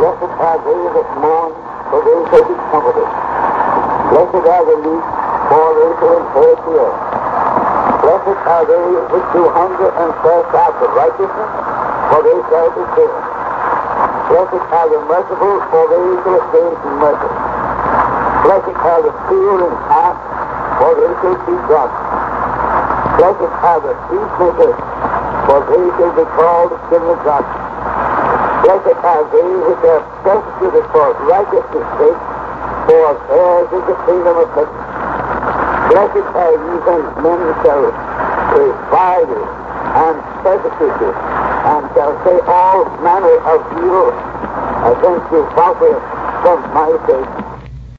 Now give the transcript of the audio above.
Blessed are they that mourn, for they shall be comforted. Blessed are the meek, for they shall inherit the earth. Blessed are they which do hunger and thirst after righteousness, for they shall be filled. Blessed are the merciful, for they shall obtain mercy. Blessed are the pure in heart, for they shall see God. Blessed are the peacemakers, for they shall be called children of God. Blessed are they which are persecuted for righteousness' sake, for theirs is the kingdom of heaven. Blessed are ye when men shall revile you and persecute you, and shall say all manner of evil against you falsely from my sake.